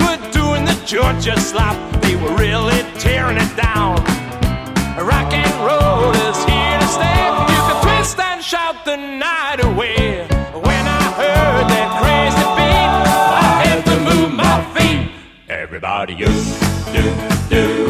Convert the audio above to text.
were doing the Georgia slop. They were really tearing it down. Rock and roll is here to stay. You can twist and shout the night away. When I heard that crazy beat, I had to move my feet. Everybody, you do.